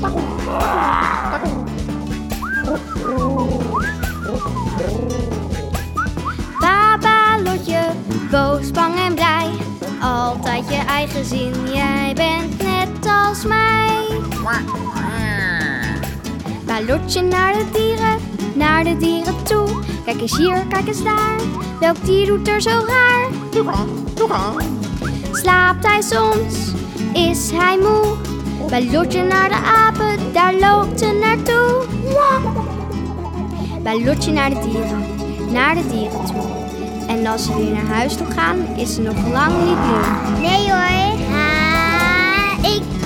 Papa Lotje, boos, bang en blij. Altijd je eigen zin, jij bent net als mij. Pa Lotje naar de dieren toe. Kijk eens hier, kijk eens daar. Welk dier doet er zo raar? Slaapt hij soms? Is hij moe? Bij Lotje naar de apen, daar loopt ze naartoe. Bij Lotje naar de dieren toe. En als ze weer naar huis toe gaan, is ze nog lang niet moe. Nee hoor, ik